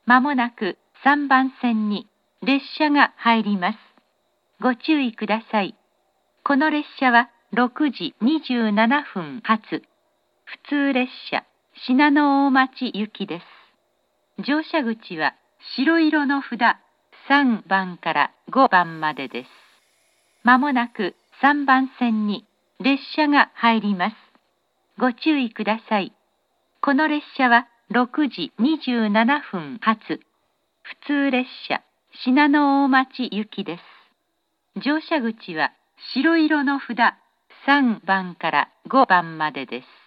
まもなく3番線に列車が入ります。ご注意ください。この列車は6時27分発、普通列車信濃大町行きです。乗車口は白色の札3番から5番までです。まもなく3番線に列車が入ります。ご注意ください。この列車は6時27分発、普通列車信濃大町行きです。乗車口は白色の札3番から5番までです。